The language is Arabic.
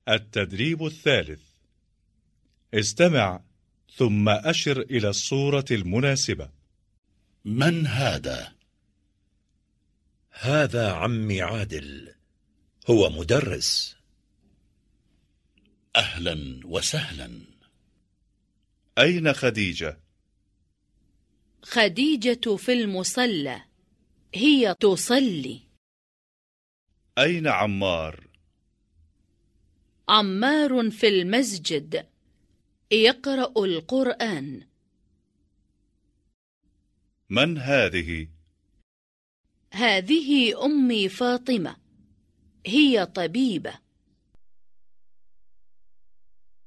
التدريب الثالث. استمع ثم أشر إلى الصورة المناسبة. من هذا؟ هذا عمي عادل، هو مدرس. أهلا وسهلا. أين خديجة؟ خديجة في المصلى، هي تصلي. أين عمار؟ عمار في المسجد يقرأ القرآن. من هذه؟ هذه أمي فاطمة، هي طبيبة.